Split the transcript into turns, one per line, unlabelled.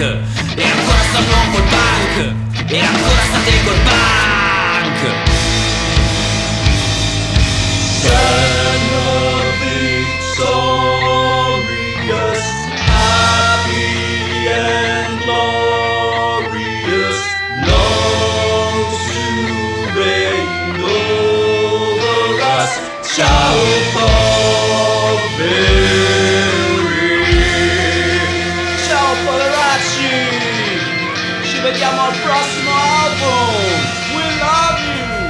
e ancora stanno col punk, e ancora state col punk.
Siamo victorious, happy and glorious, long to reign over us. Ciao poveri, ciao poveracci, ci vediamo al prossimo album. We love you.